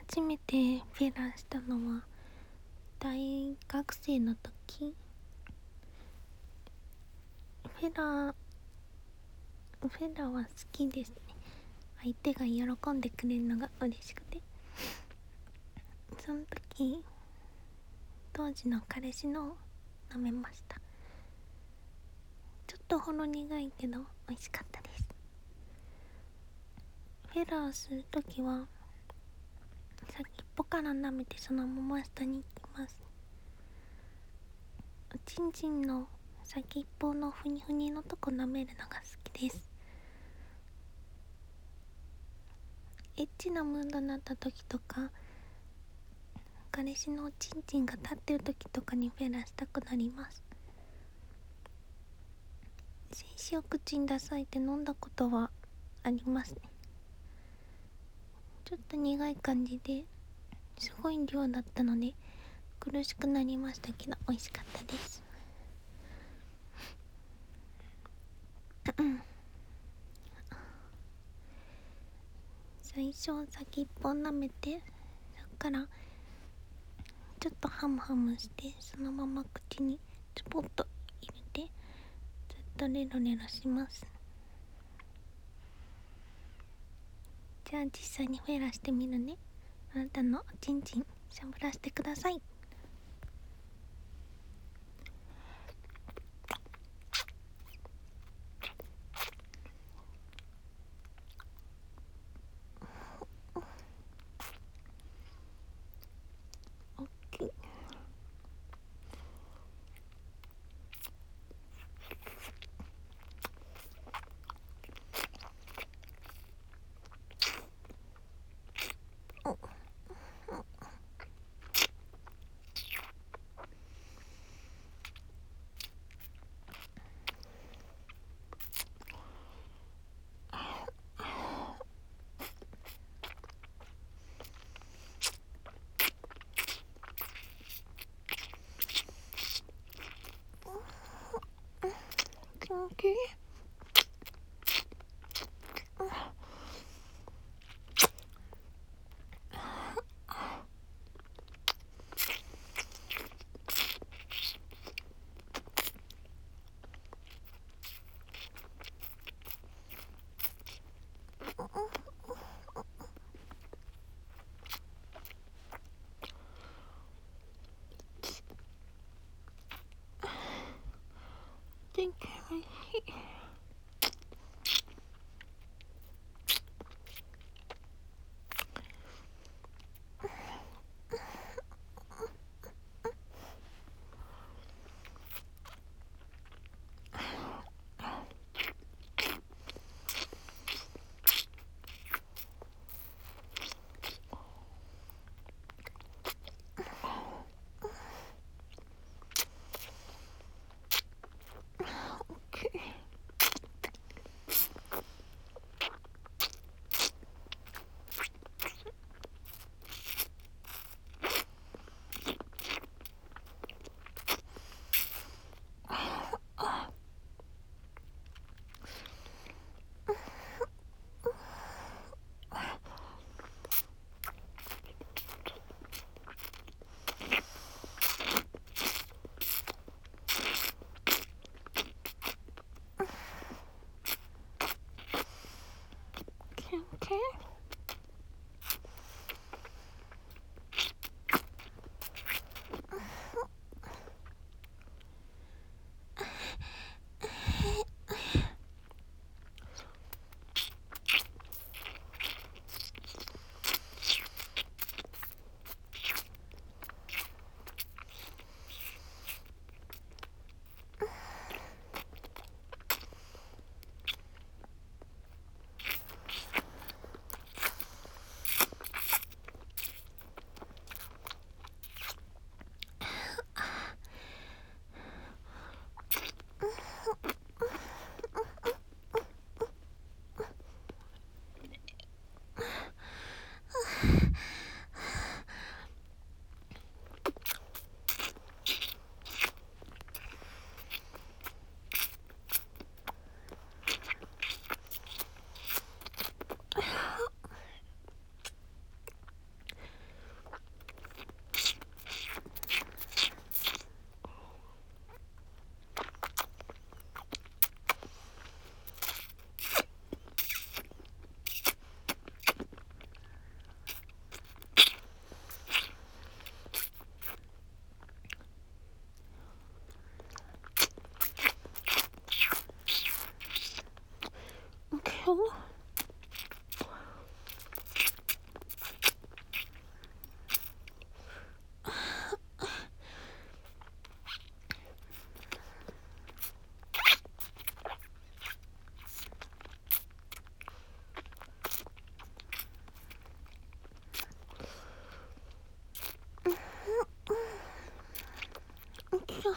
初めてフェラしたのは大学生の時。フェラは好きですね。相手が喜んでくれるのが嬉しくて、その時当時の彼氏のを舐めました。ちょっとほろ苦いけど美味しかったです。フェラをするときは先っぽから舐めてそのまま下に行きます。おちんちんの先っぽのふにふにのとこ舐めるのが好きです。エッチなムードになった時とか、彼氏のおちんちんが立ってる時とかにフェラしたくなります。精子を口に出されて飲んだことはありますね。ちょっと苦い感じですごい量だったので苦しくなりましたけど美味しかったです。最初先っぽ舐めて、そっからちょっとハムハムしてそのまま口にスポッと入れてずっとレロレロします。じゃあ実際にフェラしてみるね。あなたのおちんちんしゃぶらせてください。オッケー。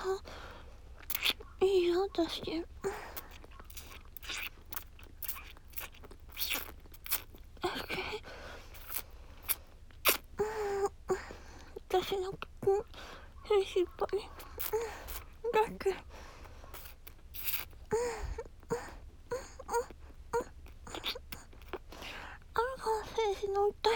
いいよ私。私の精子いっぱいだっけ。あるか精子の痛い。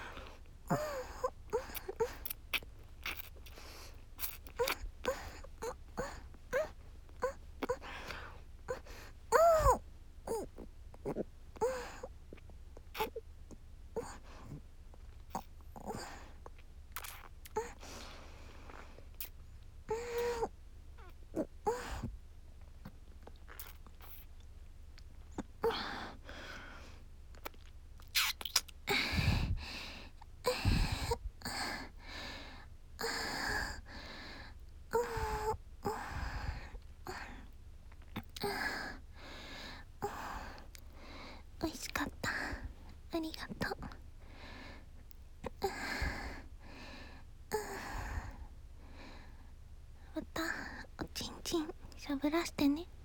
美味しかった。ありがとう。またおちんちんしゃぶらしてね。